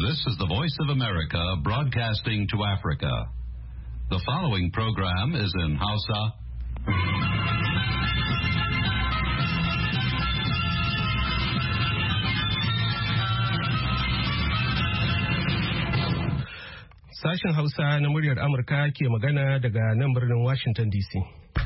This is the Voice of America broadcasting to Africa. The following program is in Hausa. Sashen Hausa na muryar Amurka ke magana daga nan birnin Washington DC.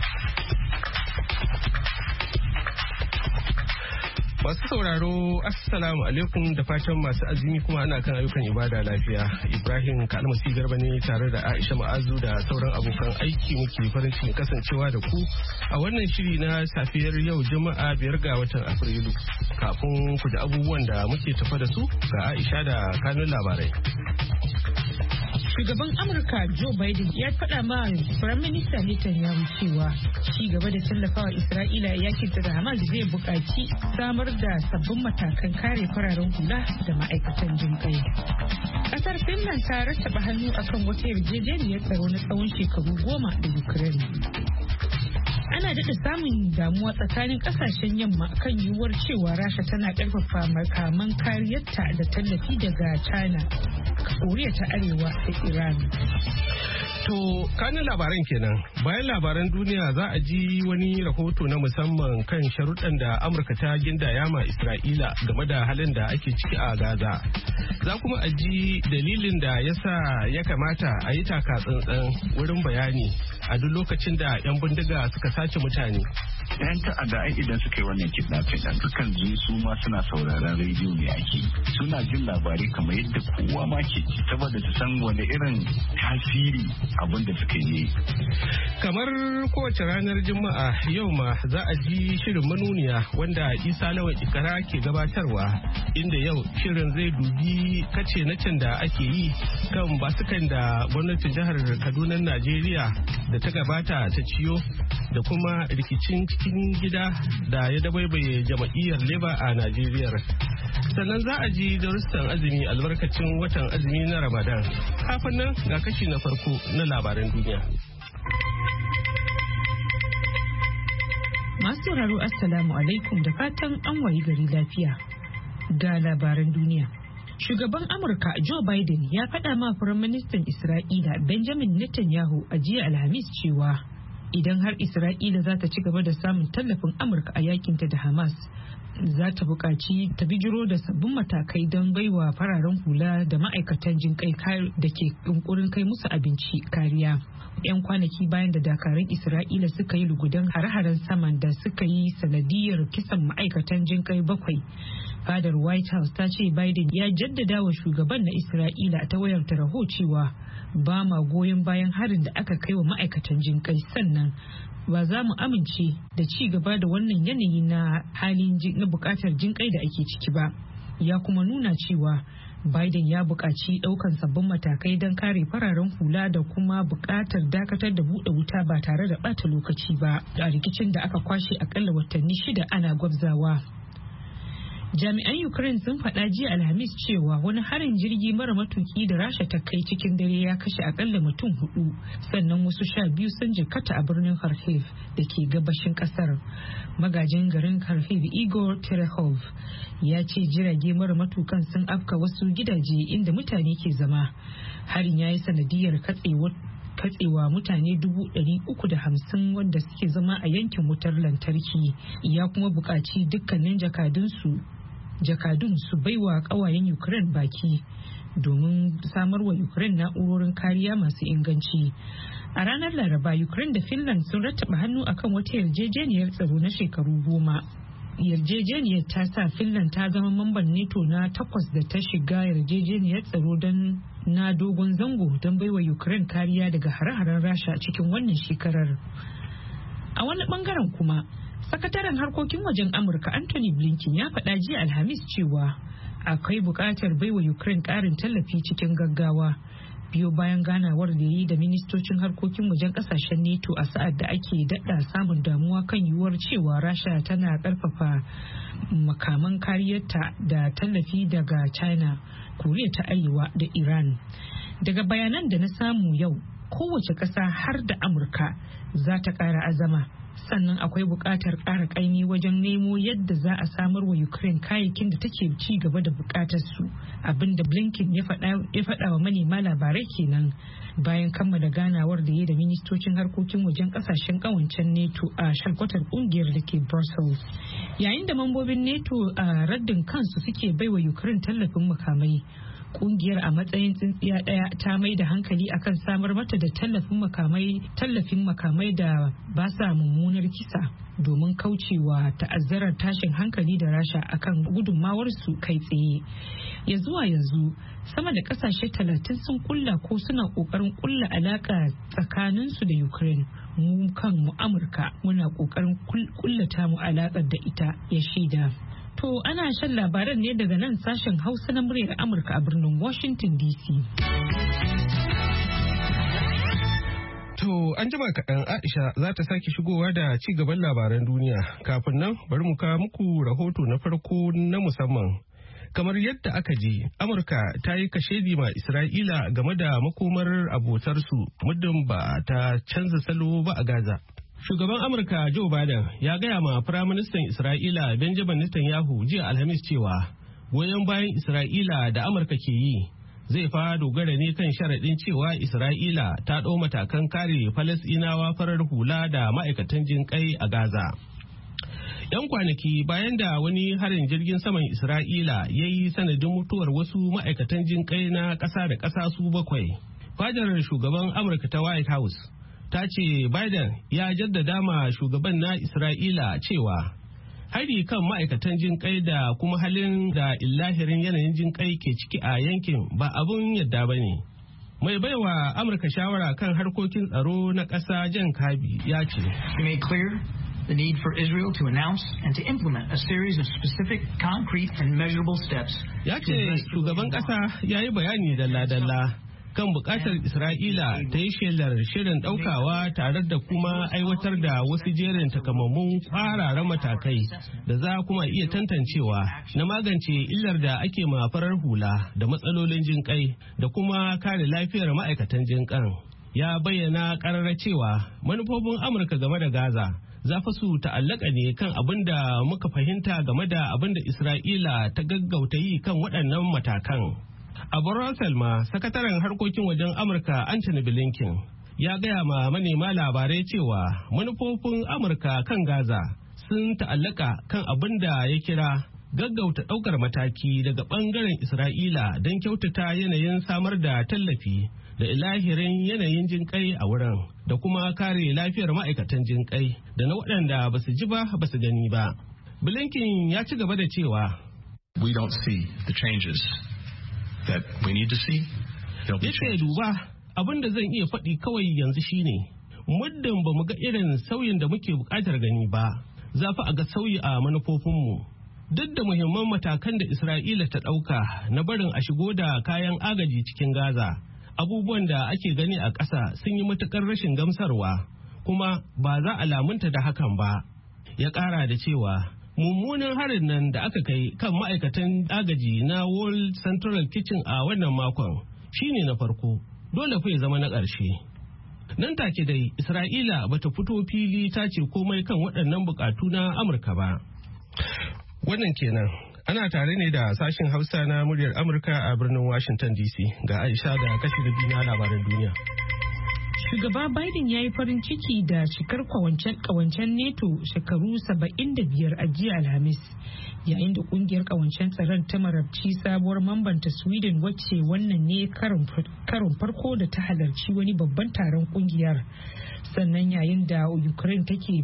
Masu sauraro, Assalamu alaikum da fatan masu azumi kuma ana kan ayyukan ibada lafiya. Ibrahim Kalmasi Garba ne tare da Aisha Ma'azu da sauran abokan aiki muke farin cikin kasancewa da ku a wannan shiri na safiyar yau Juma'a 5 ga watan Afrilu. Kafin ku da abubuwan da muke tafa da su ga Aisha da kanun labarai. Shugaban Amurka Joe Biden ya faɗa ma Firaminista Netanyahu cewa ci gaba da tallafawa Isra'ila yakin da Hamas zai buƙaci samar da sabbin matakan kare fararen hula da ma'aikatan jinƙai. Ƙasar Finland ta rattaba hannu akan wata yarjejeniyar tsaro na tsawon shekaru 10 da Ukraine. Ana daɗa samun damuwa tsakanin ƙasashen yamma kan yiwuwar cewa Rasha tana ƙarfafa makaman kariyarta da tallafi daga China, Koriya ta Arewa da Iran. To, kanin labaran kenan. Bayan labaran duniya za a ji wani rahoto na musamman kan sharuɗan da Amurka ta gindaya ma Isra'ila game da halin da ake ciki a Gaza. Za kuma a ji dalilin da ya kamata a yi taka tsantsan wurin bayani a duk lokacin da 'yan bindiga suka sace mutane. 'Yan ta'adda ai idan suka yi wannan kidnapping ɗin dukkan ji su ma suna sauraron rediyo ne ake. Suna jin labarai kamar yadda kowa ma ke saboda su san wani irin tasiri abin da suka yi. Kamar kowace ranar Juma'a yau ma za a ji shirin manuniya wanda Isa Lawan Ikara ke gabatarwa, inda yau shirin zai dubi kace na can da ake yi kan basukan da gwamnatin jihar Kaduna Najeriya da ta gabata ta ciyo da kuma rikicin cikin gida da ya dabaibaye jama'iyyar Labour a Najeriya. Sannan za a ji darussan azumi albarkacin watan azumi na Ramadan. Kafin nan ga kashi na farko na labaran duniya. Masu sauraro Assalamu alaikum da fatan an wayi gari lafiya. Ga labaran duniya. Shugaban Amurka Joe Biden ya faɗa ma Firaministan Isra'ila Benjamin Netanyahu a jiya Alhamis cewa idan har Isra'ila za ta ci gaba da samun tallafin Amurka a yakinta da Hamas, za ta buƙaci ta bijiro da sabbin matakai don baiwa fararen hula da ma'aikatan jinƙai da ke yunkurin kai musu abinci kariya. 'Yan kwanaki bayan da dakarun Isra'ila suka yi lugudan hare-haren saman da suka yi sanadiyar kisan ma'aikatan jinƙai 7. Fadar White House ta ce Biden ya jaddada wa shugaban na Isra'ila ta wayar tarho cewa ba ma goyon bayan harin da aka kai wa ma'aikatan jinƙai, sannan ba za mu amince da ci gaba da wannan yanayi na halin na bukatar jinƙai da ake ciki ba. Ya kuma nuna cewa Biden ya buƙaci ɗaukan sabbin matakai don kare fararen hula da kuma buƙatar dakatar da buɗe wuta ba tare da ɓata lokaci ba a rikicin da aka kwashe akalla watanni 6 ana gwabzawa. Jami'an Ukraine sun faɗa jiya Alhamis cewa wani harin jirgi mara matuki da Rasha ta kai cikin dare ya kashe akalla mutum 4, sannan wasu 12 sun jikkata a birnin Kharkiv da ke gabashin kasar. Magajin garin Kharkiv Igor Terehov ya ce jirage mara matukan sun afka wasu gidaje inda mutane ke zama. Harin ya yi sanadiyar katsewa mutane 350 wanda suke zama a yankin wutar lantarki. Ya kuma buƙaci dukkanin jakadun su baiwa ƙawayen Ukraine baki domin samar wa Ukraine na'urorin kariya masu inganci. A ranar Laraba, Ukraine da Finland sun rattaba hannu akan wata yarjejeniyar tsaro na shekaru 10. Yarjejeniyar ta sa Finland ta zama mamban NATO na 8 da ta shiga yarjejeniyar tsaro na dogon zango don baiwa Ukraine kariya daga hare-haren Rasha cikin wannan shekarar. A wani bangaren kuma, Sakataren harkokin wajen Amurka Anthony Blinken ya faɗa jiya Alhamis cewa akwai buƙatar baiwa Ukraine ƙarin tallafi cikin gaggawa biyo bayan ganawar da yi da ministocin harkokin wajen ƙasashen NATO a sa'ad da ake daɗa samun damuwa kan yiwuwar cewa Rasha tana ƙarfafa makaman kariyarta da tallafi daga China, Koriya ta Arewa da Iran. Daga bayanan da na samu yau, kowace ƙasa har da Amurka za ta ƙara azama sannan akwai buƙatar ƙara ƙaimi wajen nemo yadda za a samar wa Ukraine kayayyakin da take ci gaba da buƙatar su, abinda Blinken ya faɗa wa manema labarai kenan bayan kammala ganawar da ya da ministocin harkokin wajen ƙasashen ƙawancen NATO a shalkwatar ƙungiyar da ke Brussels. Yayin da mambobin NATO a raddin kansu suke baiwa Ukraine tallafin makamai, kungiyar a matsayin tsintsiya daya ta mai da hankali akan samar mata da tallafin makamai da ba sa mummunar kisa domin kaucewa ta'azzarar tashin hankali da Rasha akan gudunmawar su kai tsaye. Ya zuwa yanzu sama da kasashe 30 sun kulla ko suna kokarin kulla alaka tsakanin su da Ukraine. Mu kanmu Amurka muna kokarin kullata mu alakar da ita, ya shaida. To ana shan labaran ne daga nan sashen Hausa na muryar Amurka a birnin Washington DC. To an jima kaɗan Aisha za ta sake shigowa da ci gaban labaran duniya. Kafin nan bari mu kawo muku rahoto na farko na musamman. Kamar yadda aka ji, Amurka ta yi kashedi ma Isra'ila game da makomar abotarsu muddin ba ta canza salo ba a Gaza. Shugaban Amurka Joe Biden ya gaya ma Firaministan Isra'ila Benjamin Netanyahu jiya Alhamis cewa goyon bayan Isra'ila da Amurka ke yi zai fa dogara ne kan sharaɗin cewa Isra'ila ta ɗau matakan kare Falasɗinawa farar hula da ma'aikatan jinƙai a Gaza. 'Yan kwanaki bayan da wani harin jirgin saman Isra'ila ya yi sanadin mutuwar wasu ma'aikatan jinƙai na ƙasa da ƙasa su 7, fadar shugaban Amurka ta White House ta ce Biden ya jaddada ma shugaban na Isra'ila cewa hari kan ma'aikatan jinƙai da kuma halin da illahirin yanayin jinƙai ke ciki a yankin ba abun yadda ba ne. Mai baiwa Amurka shawara kan harkokin tsaro na ƙasa Jan Kirby ya ce, the need for Israel to announce and to implement a series of specific, concrete and measurable steps. Ya ce shugaban ƙasa ya yi bayani dalla-dalla kan bukatar Isra'ila ta yi shelar shirin daukawa tare da kuma aiwatar da wasu jerin takamammun kwararan matakai da za kuma iya tantancewa na magance illar da ake ma farar hula da matsalolin jinƙai da kuma kare lafiyar ma'aikatan jinƙan. Ya bayyana ƙarara cewa manufofin Amurka game da Gaza za fa su ta'allaka ne kan abin da muka fahimta game da abin da Isra'ila ta gaggauta yi kan waɗannan matakan. A Brussels ma, sakataren harkokin wajen Amurka Anthony Blinken ya gaya ma manema labarai cewa manufofin Amurka kan Gaza sun ta'allaka kan abin da ya kira gaggauta ɗaukar mataki daga ɓangaren Isra'ila don kyautata yanayin samar da tallafi da ilahirin yanayin jinƙai a wurin da kuma kare lafiyar ma'aikatan jinƙai da na waɗanda ba su ji ba ba su gani ba. Blinken ya ci gaba da cewa, We don't see the changes that we need to see. Yace duba abin da zan iya faɗi kawai yanzu shine muddin ba mu ga irin sauyin da muke buƙatar gani ba za fa a ga sauyi a manufofinmu. Duk da muhimman matakan da Isra'ila ta ɗauka na barin a shigo da kayan agaji cikin Gaza, abubuwan da ake gani a ƙasa sun yi matuƙar rashin gamsarwa kuma ba za a lamunta da hakan ba. Ya ƙara da cewa mummunan harin nan da aka kai kan ma'aikatan agaji na World Central Kitchen a wannan makon shine na farko, dole fa ya zama na ƙarshe. Nan take dai Isra'ila bata fito fili ta ce komai kan waɗannan buƙatu na Amurka ba. Wannan kenan ana tare ne da sashin Hausa na muryar Amurka a birnin Washington DC. Ga Aisha da kashi da biyu na labaran duniya. Shugaba Biden ya yi farin ciki da cikar kawancen NATO shekaru 75 a jiya Alhamis, yayin da kungiyar kawancen tsaron ta marabci sabuwar mambanta Sweden wacce wannan ne karon farko da ta halarci wani babban taron kungiyar. Sannan yayin da Ukraine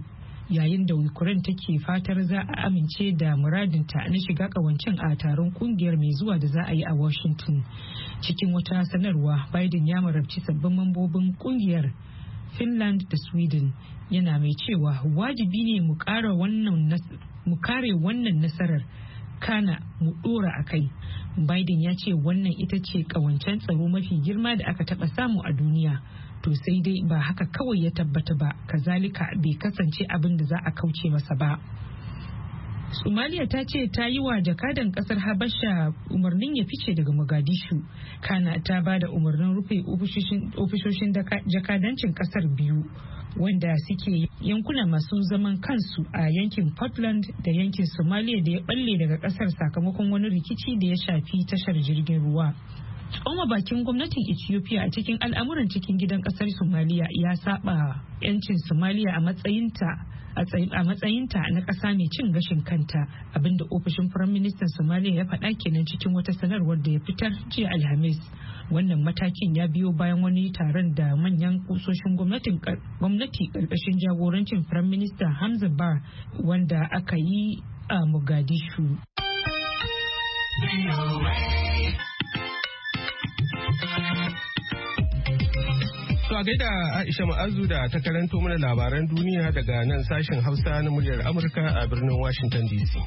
take fatar za a amince da muradinta na shiga kawancen a taron kungiyar mai zuwa da za a yi a Washington. Cikin wata sanarwa, Biden ya marabci sabbin mambobin kungiyar Finland da Sweden, yana mai cewa wajibi ne mu kare wannan nasarar kana mu dora a kai. Biden ya ce wannan ita ce kawancen tsaro mafi girma da aka taba samu a duniya. To sai dai ba haka kawai ya tabbata ba, kazalika bai kasance abin da za a kauce masa ba. Somalia ta ce ta yi wa jakadan kasar Habasha umarnin ya fice daga Mogadishu, kana ta ba da umarnin rufe ofishoshin jakadancin kasar biyu wanda suke yankuna masu zaman kansu a yankin Portland da yankin Somalia da ya balle daga kasar sakamakon wani rikici da ya shafi tashar jirgin ruwa. Tsoma bakin gwamnatin Ethiopia a cikin al'amuran cikin gidan kasar Somalia ya saba 'yancin Somalia a matsayinta na ƙasa mai cin gashin kanta, abinda ofishin Firaministan Somalia ya faɗa kenan cikin wata sanarwar da ya fitar jiya Alhamis. Wannan matakin ya biyo bayan wani taron da manyan kusoshin gwamnati ƙarƙashin jagorancin Firaminista Hamza Bar wanda aka yi a Mogadishu. To a gaida Aisha Ma'azu da ta karanto mana labaran duniya daga nan sashen Hausa na muryar Amurka a birnin Washington DC.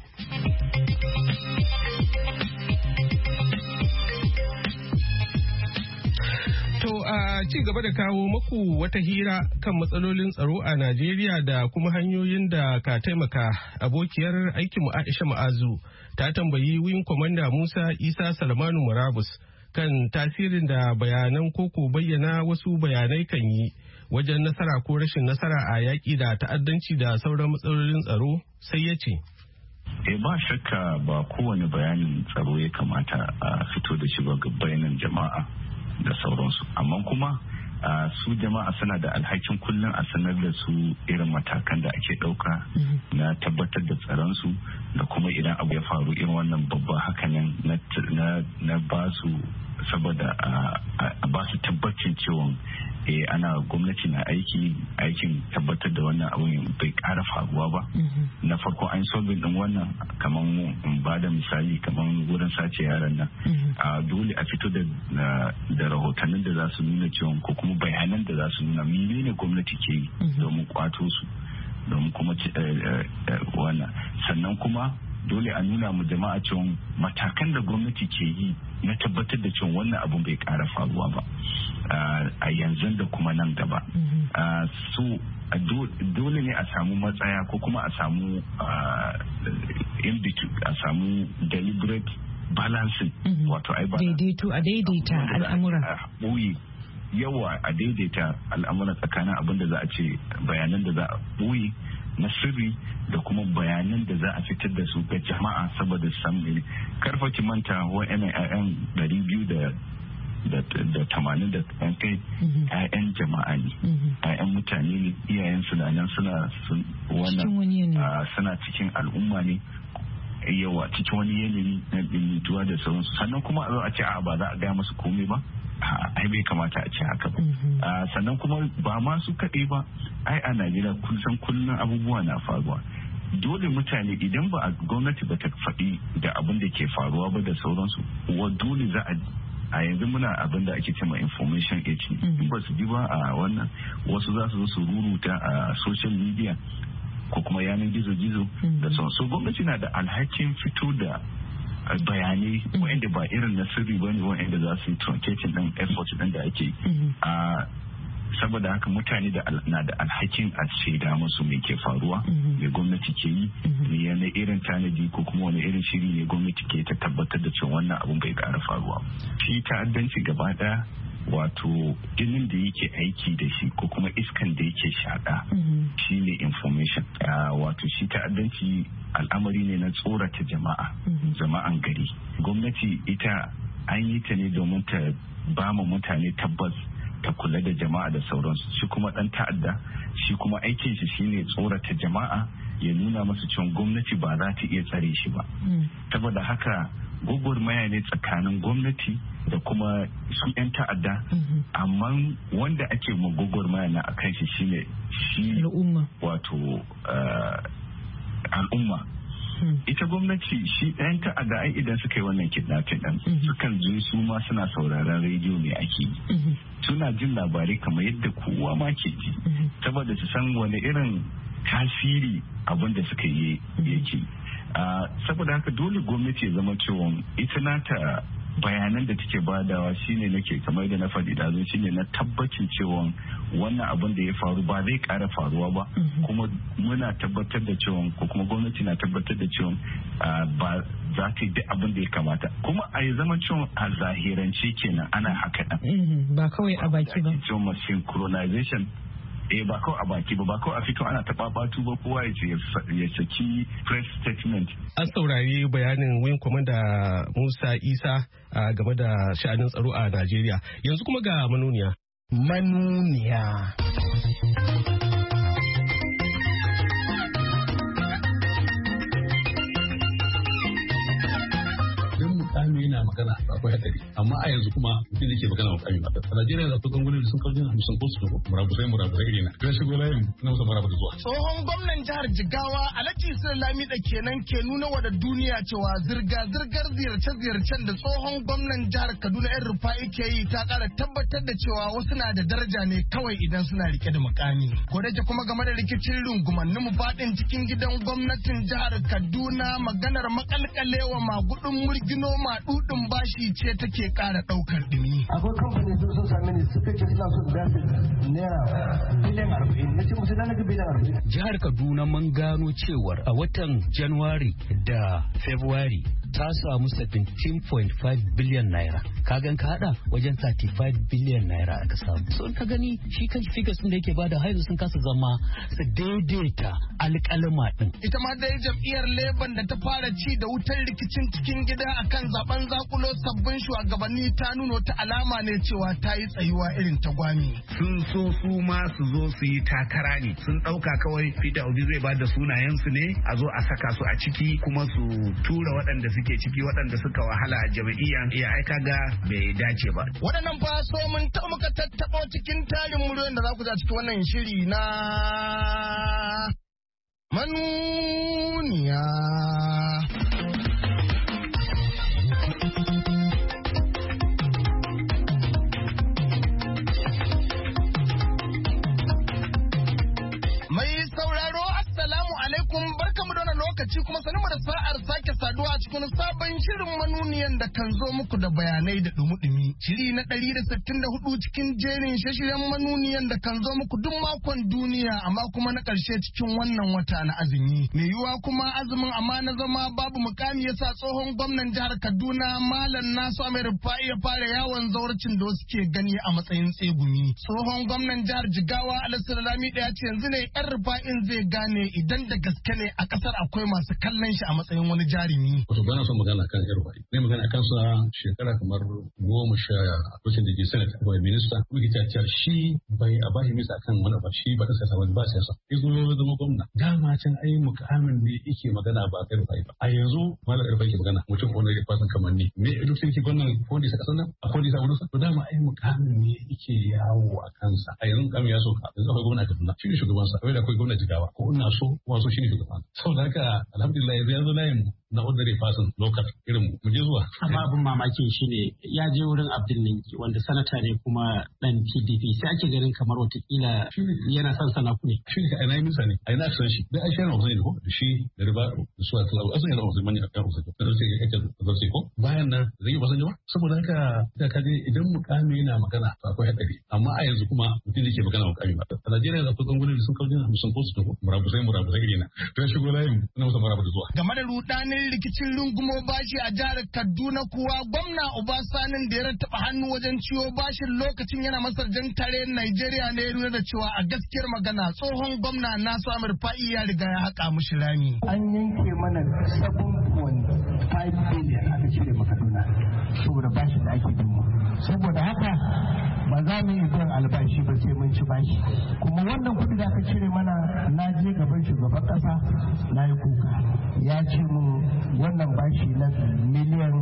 To a ci gaba da kawo maku wata hira kan matsalolin tsaro a Najeriya da kuma hanyoyin da ka taimaka, abokiyar aikinmu Aisha Ma'azu ta tambayi Wing Commander Musa Isa Salmanu Murabus kan tasirin da bayanan koko bayyana wasu bayanai kan yi wajen nasara ko rashin nasara a yaƙi da ta'addanci da sauran matsalolin tsaro, sai ya ce. Ba shakka ba kowane bayanin tsaro ya kamata a fito da shi ba ga bayanan jama'a da sauransu, amma kuma su jama'a suna da alhakin kullum a sanar da su irin matakan da ake ɗauka na tabbatar da tsaronsu da kuma idan abu ya faru irin wannan babba hakanan na ba su saboda a ba su tabbacin cewa ana gwamnati na aikin tabbatar da wannan abin bai ƙara faruwa ba. Na farko an solving din wannan kamar in ba da misali kamar wurin sace yaran nan dole a fito da rahotannin da za su nuna cewa ko kuma bayanan da za su nuna menene gwamnati ke yi domin kwato su domin kuma wannan sannan kuma dole a nuna mu jama'a cewa matakan da gwamnati ke yi na tabbatar da cewa wannan abun bai ƙara faruwa ba a yanzu da kuma nan gaba. So dole ne a samu matsaya ko kuma a samu a samu deliberate balancing wato ai daidaita al'amura. Yawa a daidaita al'amura tsakanin abin da za a ce bayanan da za a ɓoye na sirri da kuma bayanan da za a fitar da su ga jama'a saboda samun karfa ki manta wa'annan 'ya'yan 280 da ɗan kai 'ya'yan jama'a ne 'ya'yan mutane ne iyayen su nan suna cikin al'umma ne yawa cikin wani yanayi na ɗimituwa da sauransu sannan kuma a ce ba za a gaya masu komai ba ai bai kamata a ce haka ba sannan kuma ba ma su kaɗai ba ai a Najeriya kusan kullum abubuwa na faruwa dole mutane idan ba a gwamnati ba ta faɗi da abin da ke faruwa ba da sauransu dole za a yanzu muna abin da ake cewa information age in ba su ji ba a wannan wasu za su zo su ruruta a social media ko kuma yanar gizo-gizo da sauransu gwamnati na da alhakin fito da bayanai wa'anda ba irin na sirri ba ne wa'anda za su yi truncating din effort din da ake saboda haka mutane na da alhakin a shaida musu mai ke faruwa mai gwamnati ke yi ne na irin tanadi ko kuma wani irin shiri ne gwamnati ke ta tabbatar da cewa wannan abun bai ƙara faruwa shi ta'addanci gaba ɗaya wato jinin da yake aiki da shi ko kuma iskan da yake shaƙa shi ne information wato shi ta'addanci al'amari ne na tsorata jama'an gari gwamnati ita an yi ta ne domin ta ba mu mutane tabbas ta kula da jama'a da sauransu shi kuma dan ta'adda shi kuma aikin shi shine tsorata jama'a ya nuna masu cewa gwamnati ba za ta iya tsare shi ba saboda haka gwagwarmaya ne tsakanin gwamnati da kuma su 'yan ta'adda amma wanda ake ma gwagwarmaya na akan shi shine shi wato al'umma ita gwamnati shi ɗayan ta'adda ai idan suka yi wannan kidnapping ɗin sukan zo su ma suna sauraron rediyo ne ake yi suna jin labarai kamar yadda kowa ma ke ji saboda su san wani irin tasiri abin da suka yi yake saboda haka dole gwamnati ya zama cewa ita nata bayanan da take badawa shine nake kamar da na faɗi da zo shine na tabbacin cewa wannan abin da ya faru ba zai ƙara faruwa ba kuma muna tabbatar da cewa ko kuma gwamnati na tabbatar da cewa ba za ta yi duk abin da ya kamata kuma a yi zama cewa a zahirance kenan ana haka ba kawai a baki ba cewa synchronization ba kawai a baki ba kawai a fito ana taɓa batu ba kowa ya saki press statement. An saurari bayanin Wing Commander Musa Isa game da sha'anin tsaro a Najeriya. Yanzu kuma ga manuniya. mukami yana magana akwai hadari amma a yanzu kuma mutum da ke magana mukami ba a Najeriya da kusan gwamnati sun kawo 50 ko su murabusai irin na ya shigo layin na musa murabu da zuwa. Tsohon gwamnan jihar Jigawa Alhaji Sulami da kenan ke nuna wa da duniya cewa zirga-zirgar ziyarce-ziyarcen da tsohon gwamnan jihar Kaduna yan Rufa'i ke yi ta kara tabbatar da cewa wasu na da daraja ne kawai idan suna rike da mukami. Ko da kuma game da rikicin rungumannin mu faɗin cikin gidan gwamnatin jihar Kaduna maganar makalkalewa magudin murgino maɗuɗin bashi ce take ƙara ɗaukar ɗumi. Akwai kamfani sun same ni suka ce suna so da naira biliyan 40 na ce musu na naga biliyan 40. Jihar Kaduna mun gano cewar a watan Januwari da February ta samu 17.5 biliyan naira. Kagan ka hada wajen 35 biliyan naira aka samu. So ka gani shi kan figures da yake bada haizu sun kasa zama su daidaita alƙalma din. Ita ma dai jam'iyyar Labour da ta fara ci da wutar rikicin cikin gida akan zaben zakulo sabbin shugabanni ta nuna ta alama ne cewa ta yi tsayuwa irin ta gwami. Sun so su ma su zo su yi takara ne. Sun ɗauka kawai Peter Obi zai ba da sunayensu ne a zo a saka su a ciki kuma su tura waɗanda suke ciki waɗanda suka wahala a jam'iyyan ya aika ga bai dace ba. Waɗannan fa so mun ta muka tattaɓa cikin tarin muryoyin da za ku za cikin wannan shiri na manuniya. Kuma sanin da sa'ar sake saduwa a cikin sabon shirin manuniyan da kan zo muku da bayanai da dumi-dumi. Shiri na 164 cikin jerin shashiren manuniyan da kan zo muku duk makon duniya amma kuma na ƙarshe cikin wannan wata na azumi. Mai yiwuwa kuma azumin amma na zama babu mukami yasa tsohon gwamnan jihar Kaduna Malam Nasu Ahmed Rufai ya fara yawon zauracin da wasu ke gani a matsayin tsegumi. Tsohon gwamnan jihar Jigawa Alhassan Lami ya ce yanzu ne yan Rufa'in zai gane idan da gaske ne a ƙasar akwai masu kallon shi a matsayin wani jarumi. Wato bana son magana kan yar bai. Ne magana kan sa shekara kamar 10 lokacin da ke senate ko minista muke cewa shi bai a bashi misa kan wani ba shi ba ta siyasa ba siyasa. Yazo ya zama gwamna. Dama can ai mukamin ne yake magana ba kai bai ba. A yanzu malam yar bai ke magana mutum wanda ya fasan kamar ni. Me lokacin ke gwamnan ko da saka sannan akwai da wurin sa. To dama ai mukamin ne yake yawo a kansa. A yanzu kamin ya so ka. Yanzu akwai gwamna Kaduna. Shi ne shugaban sa. Akwai da akwai gwamna Jigawa. Ko ina so ko so shi ne shugaban. Saboda haka alhamdulillah yanzu layin na ordinary person local irin mu je zuwa. Amma abin mamakin shi ne ya je wurin Abdul Ninki wanda sanata ne kuma dan PDP sai ake ganin kamar watakila yana son sana ku ne. Shi ne a minsa ne a ina san shi dai ai shirin ne ko da shi da riba da su ta asu ne da wasu manya kan wasu da sai yake da sai ko bayan nan zai yi ba sanya ba saboda haka da kaje idan mukami yana magana akwai hadari amma a yanzu kuma mutum yake magana mukami ba a Najeriya da kusan gwamnati sun kawo 50 ko su ko murabusai irin na to shigo layin na musa murabu da zuwa. Game da rudanin rikicin rungumo bashi a jihar Kaduna kuwa gwamna Obasanin da ya rattaba hannu wajen ciwo bashin lokacin yana masarjan tare Najeriya ne ya nuna da cewa a gaskiyar magana tsohon gwamna Nasu Ahmed Rufai ya riga ya haƙa mushi rami. An yanke mana 7.5 billion aka cire ma Kaduna saboda bashi da ake bin saboda haka ba za mu yi biyan albashi ba sai mun ci bashi kuma wannan kuɗi da aka cire mana na je gaban shugaban ƙasa na yi kuka ya ce mun wannan bashi na miliyan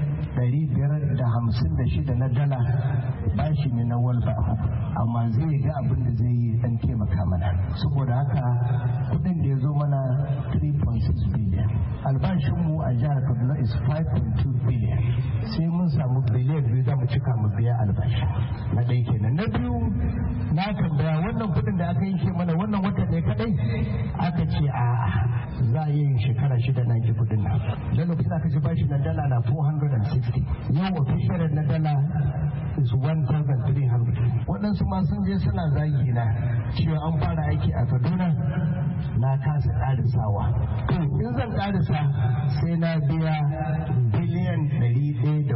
556 na dala bashi ne na walba amma zai ga abin da zai yi dan taimaka mana saboda haka kuɗin da ya zo mana 3.6 billion albashinmu a jihar Kaduna is 5.2 billion sai mun samu biliyan 2 za mu cika mu biya albashi na ɗaya kenan na biyu na tambaya wannan kuɗin da aka yanke mana wannan wata ne kadai aka ce a za a yi shekara 6 na ke kuɗin nan da lokacin aka ci bashi na dala na 460 yau official na dala is 1,300 waɗansu ma sun je suna zagi na cewa an fara aiki a Kaduna na kasa ƙarisawa to in zan ƙarisa sai na biya biliyan 117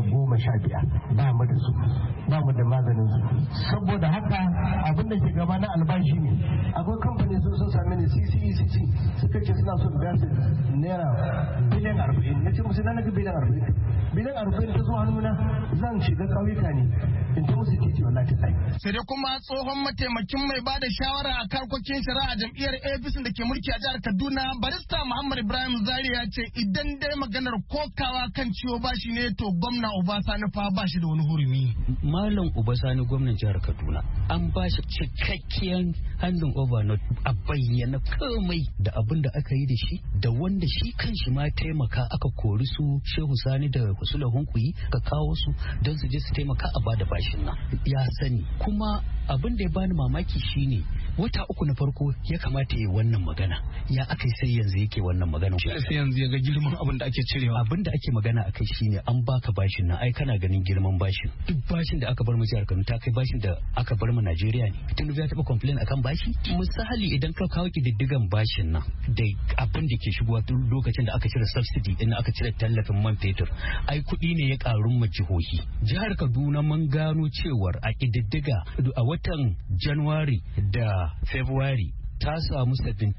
15 ba mu da su, ba mu da maganin su. Saboda haka abin da ke gaba na albashi ne. Akwai kamfani sun sami ne CCECC suka ce suna son biya su naira biliyan 40. Na ce musu na naga biliyan 40. Biliyan 40 ta zo hannuna zan shiga ƙauyuka ne in ta musu titi wallahi ta tsaye. Sai dai kuma tsohon mataimakin mai bada shawara a harkokin shari'a jam'iyyar APC da ke mulki a jihar Kaduna barista Muhammad Ibrahim Zari ya ce idan dai maganar kokawa kan ciwo bashi ne to gwamna Obasani fa ba shi da wani hurumi. Malam Obasani gwamnan jihar Kaduna an ba shi cikakkiyar hannun overnote a bayyana komai da abin da aka yi da shi da wanda shi kanshi ma taimaka aka kori su Shehu Sani da Husula Hunkuyi ka kawo su don su je su taimaka a bada bashin nan ya sani. Kuma abin da ya bani mamaki shine wata uku na farko ya kamata ya wannan magana ya aka sai yanzu yake wannan magana sai yanzu ya ga girman abin da ake cirewa. Abin da ake magana akai shine an baka bashin nan ai kana ganin girman bashin. Duk bashin da aka bar mu jihar Kano ta kai bashin da aka bar mu Najeriya ne. Tinubu ya taba complain akan bashi. Misali idan ka kawo kididdigan bashin nan da abin da ke shigowa tun lokacin da aka cire subsidy din aka cire tallafin man fetur ai kuɗi ne ya karu ma jihohi. Jihar Kaduna mun gano cewar a kididdiga a watan January da February ta samu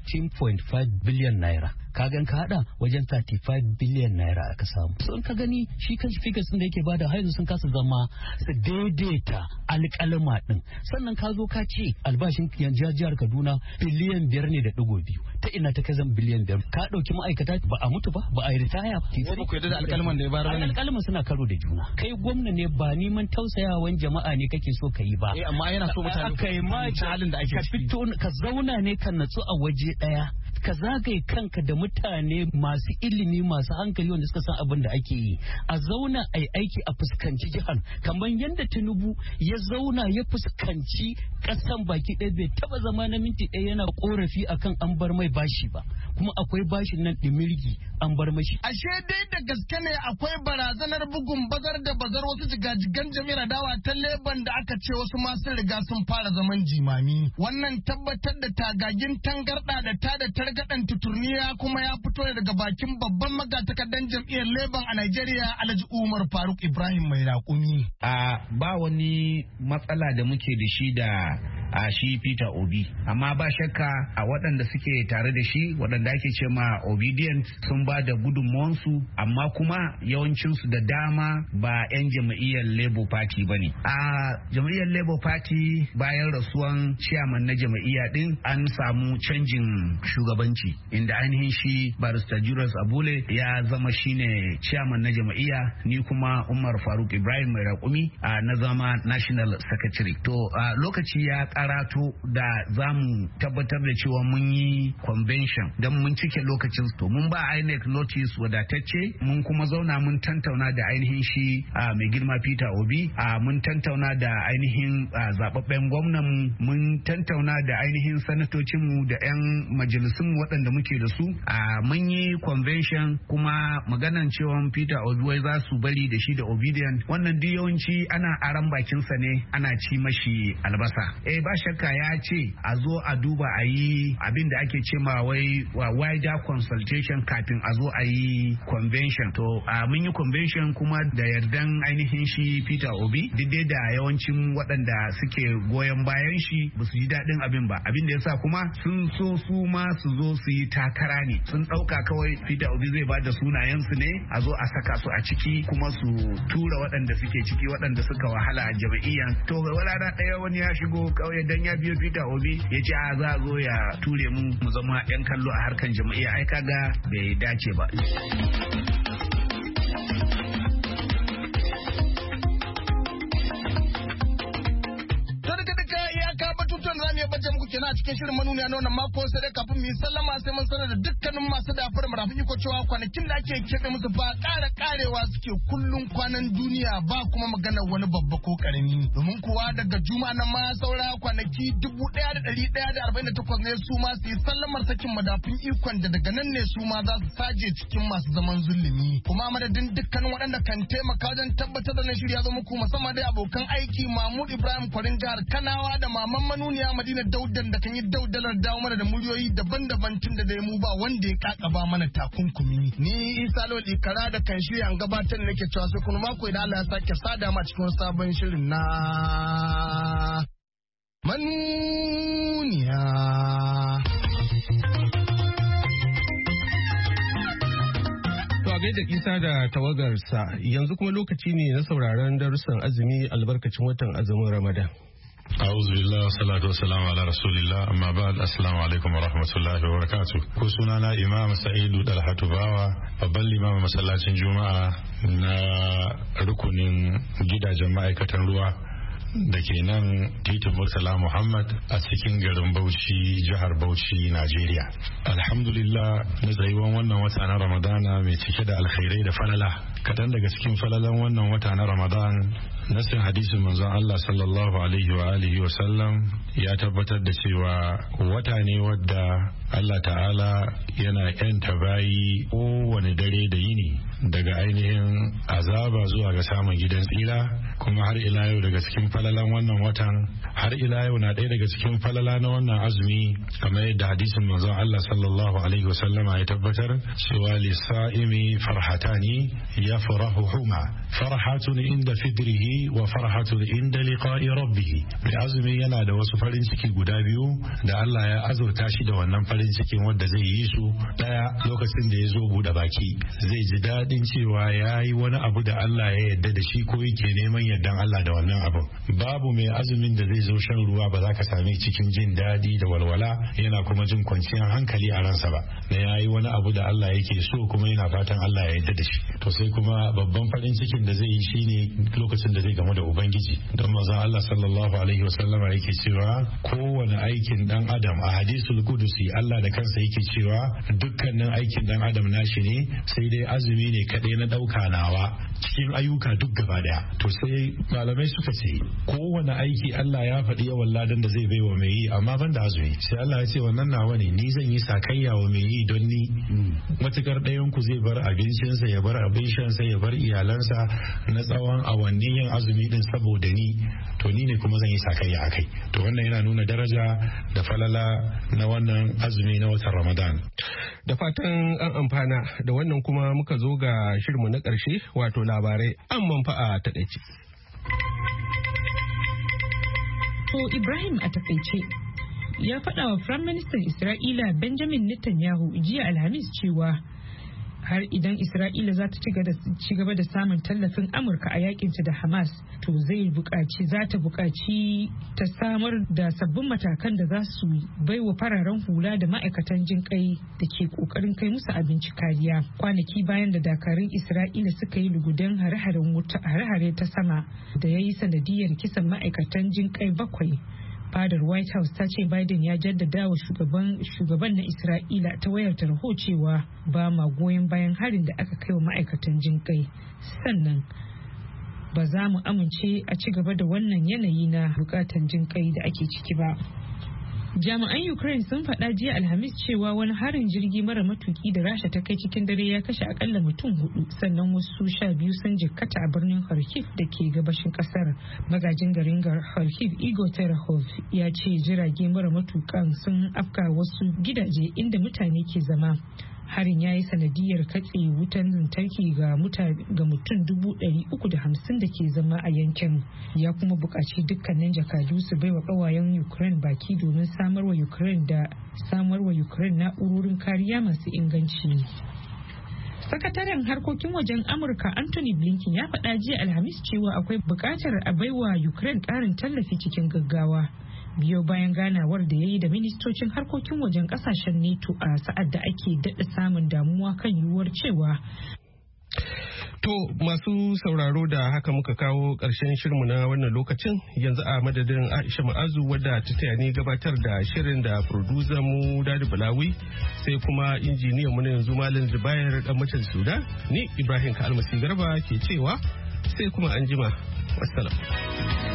17.5 biliyan naira. Kagan ka hada wajen 35 biliyan naira aka samu. Sun ka gani shi kan figures din da yake bada har yanzu sun kasa zama su daidaita alƙalma din. Sannan ka zo ka ce albashin jihar Kaduna biliyan 5.2. Ta ina ta kai zan biliyan 5. Ka dauki ma'aikata ba a mutu ba a yi ritaya ba. Ko ku yadda da alƙalman da ya bayar bane. Alƙalman suna karo da juna. Kai gwamna ne ba neman tausayawan jama'a ne kake so ka yi ba. Amma yana so mutane kai ma halin da ake ciki. Ka fito ka zauna ne ka natsu a waje daya. Ka zagaye kanka da mutane masu ilimi masu hankali wanda suka san abin da ake yi a zauna a yi aiki a fuskanci jihar kamar yadda Tinubu ya zauna ya fuskanci kasan baki ɗaya bai taba zama na minti ɗaya yana korafi akan an bar mai bashi ba kuma akwai bashin nan ɗimirgi an bar mashi. Ashe dai da gaske ne akwai barazanar bugun bazar da bazar wasu jigajigan jami'ar dawa ta Leban da aka ce wasu masu riga sun fara zaman jimami. Wannan tabbatar da tagagin tangarɗa da tada targaɗan tuturniya kuma ya fito ne daga bakin babban magatakardan jam'iyyar Leban a Najeriya Alhaji Umar Faruk Ibrahim mai raƙumi. Ba wani matsala da muke da shi da a shi Peter Obi, amma ba shakka a waɗanda suke tare da shi waɗanda ake ce ma obedient sun ba da gudunmuwansu amma kuma yawancinsu da dama ba 'yan jam'iyyar Labour Party ba ne. A jam'iyyar Labour Party bayan rasuwan chairman na jam'iyya din an samu canjin shugabanci inda ainihin shi barista Julius Abule ya zama shine chairman na jam'iyya ni kuma Umar Faruk Ibrahim mai raƙumi na zama national secretary. To lokaci ya karato da za mu tabbatar da cewa mun yi convention don mun cike lokacin to mun ba INEC notice wadatacce mun kuma zauna mun tantauna da ainihin shi mai girma Peter Obi mun tantauna da ainihin zababben gwamnan mun tantauna da ainihin sanatocinmu da 'yan majalisun waɗanda muke da su mun yi convention kuma maganan cewa Peter Obi wai za su bari da shi da obedient wannan duk yawanci ana aran bakinsa ne ana ci mashi albasa. Ba shakka ya ce a zo a duba a yi abin da ake ce ma wai wider consultation kafin a zo a yi convention. To mun yi convention kuma da yardan ainihin shi Peter Obi duk da yawancin waɗanda suke goyon bayan shi ba su ji daɗin abin ba. Abin da yasa kuma sun so su ma su zo su yi takara ne. Sun ɗauka kawai Peter Obi zai ba da sunayensu ne a zo a saka su a ciki kuma su tura waɗanda suke ciki waɗanda suka wahala a jam'iyyan. To rana ɗaya wani ya shigo kawai dan ya biyo Peter Obi ya ce za a zo ya ture mu zama 'yan kallo a harkan jam'iyya ai kaga bai dace ba. baje muku kenan a cikin shirin manuniya na wannan mako sai dai kafin mu yi sallama sai mun sanar da dukkanin masu dafar marafin iko cewa kwanakin da ake keɓe musu ba karewa suke kullun kwanan duniya ba kuma magana wani babba ko karami domin kuwa daga juma'a nan ma saura kwanaki 1148 ne su ma su yi sallamar sakin madafin ikon da daga nan ne su ma za su saje cikin masu zaman zulumi kuma madadin dukkanin waɗanda kan taimaka wajen tabbatar da na shirya zo muku musamman dai abokan aiki Mahmud Ibrahim Kwarin jihar Kanawa da maman manuniya Madina Daudan da kan yi daudalar dawo mana da muryoyi daban-daban tun da dai mu ba wanda ya kakaba mana takunkumi. Ni Isa Lawal Ikara da kan shirya an gabatar da nake cewa sai kuma mako idan Allah ya sake sada ma cikin sabon shirin na manuniya. Da Isa da tawagarsa yanzu kuma lokaci ne na sauraron darussan azumi albarkacin watan azumin Ramadan. أعوذ بالله والصلاة والسلام على رسول الله أما بعد السلام عليكم ورحمة الله وبركاته كسونا إمام سعيد الحة باوا babban limamin masallacin juma'a na rukunin gidajen ma'aikatan ruwa da ke nan titin Murtala Muhammad a cikin garin Bauchi jihar Bauchi Najeriya. Alhamdulillah na tsayuwan wannan wata na Ramadana mai cike da alkhairai da falala. Kaɗan daga cikin falalan wannan wata na Ramadan nasin hadisin manzon Allah sallallahu alaihi wa alihi wa sallam ya tabbatar da cewa wata ne wadda Allah ta'ala yana yanta bayi kowane dare da yini daga ainihin azaba zuwa ga samun gidan tsira, kuma har ila yau daga cikin falalan wannan watan har ila yau na ɗaya daga cikin falala na wannan azumi kamar yadda hadisin manzon Allah sallallahu alaihi wa sallama ya tabbatar cewa lisa'imi farhatani yafrahuhuma farhatun inda fidrihi wa farhatun inda liqa'i rabbih. Mai azumi yana da wasu farin ciki guda biyu da Allah ya azurta shi da wannan farin cikin wanda zai yi su. Daya lokacin da ya zo buɗe baki zai ji daɗin cewa ya yi wani abu da Allah ya yarda da shi ko yake neman yardan Allah da wannan abu. Babu mai azumin da zai zo shan ruwa ba za ka same cikin jin daɗi da walwala yana kuma jin kwanciyar hankali a ransa ba na ya yi wani abu da Allah yake so kuma yana fatan Allah ya yarda da shi. To sai kuma babban farin cikin da zai yi shine lokacin da zai gamu da Ubangiji, don manzon Allah sallallahu alaihi wasallama yake cewa kowane aikin dan adam a hadisul kudusi Allah da kansa yake cewa dukkanin aikin dan adam nashi ne sai dai azumi ne kadai na dauka nawa cikin ayyuka duk gaba daya. To sai malamai suka ce kowane aiki Allah ya faɗi yawan ladan da zai baiwa mai yi amma ban da azumi. Sai Allah ya ce wannan nawa ne, ni zan yi sakayya wa mai yi don ni. Matukar ɗayan ku zai bar abincinsa ya bar abin shansa ya bar iyalansa na tsawon awannin yin azumi din saboda ni, to ni ne kuma zan yi sakayya a kai. To wannan yana nuna daraja da falala na wannan azumi na watan Ramadan. Da fatan an amfana da wannan kuma muka zo ga shirmu na ƙarshe wato labarai an manfa'a ta ɗaici. To Ibrahim a takaice ya faɗa wa Firayim Ministan Isra'ila Benjamin Netanyahu jiya Alhamis cewa har idan Isra'ila za ta ci gaba da samun tallafin Amurka a yakinta da Hamas, to za ta buƙaci ta samar da sabbin matakan da za su baiwa fararen hula da ma'aikatan jin kai da ke ƙoƙarin kai musu abinci kariya. Kwanaki bayan da dakarun Isra'ila suka yi lugudan hare-hare ta sama da ya yi sanadiyar kisan ma'aikatan jin kai 7. Fadar White House ta ce Biden ya jaddada wa shugaban na Isra'ila ta wayar tarho cewa ba ma goyon bayan harin da aka kai wa ma'aikatan jinkai. Sannan ba za mu amince a ci gaba da wannan yanayi na bukatan jinkai da ake ciki ba. Jami'an Ukraine sun faɗa jiya Alhamis cewa wani harin jirgi mara matuki da Rasha ta kai cikin dare ya kashe akalla mutum 4 sannan wasu 12 sun jikkata a birnin Kharkiv da ke gabashin kasar. Magajin garin Kharkiv Igor Terehov ya ce jirage mara matukan sun afka wasu gidaje inda mutane ke zama. Harin ya yi sanadiyar katse wutan lantarki ga mutum 350 da ke zama a yankin. Ya kuma buƙaci dukkanin jakadu su baiwa ƙawayen Ukraine baki domin samarwa Ukraine na'urorin kariya masu inganci. Sakataren harkokin wajen Amurka Anthony Blinken ya faɗa jiya Alhamis cewa akwai buƙatar a baiwa Ukraine ƙarin tallafi cikin gaggawa. Biyo bayan ganawar da ya yi da ministocin harkokin wajen kasashen NATO a sa'ad da ake daɗa samun damuwa kan yiwuwar cewa. To masu sauraro da haka muka kawo ƙarshen shirmu na wannan lokacin, yanzu a madadin Aisha Ma'azu wadda ta taya ni gabatar da shirin da producer mu Dadi Balawi sai kuma injiniyan mu na yanzu Malam Zubair dan mutan Sudan, ni Ibrahim Kalmasi Garba ke cewa sai kuma anjima. Wassalam.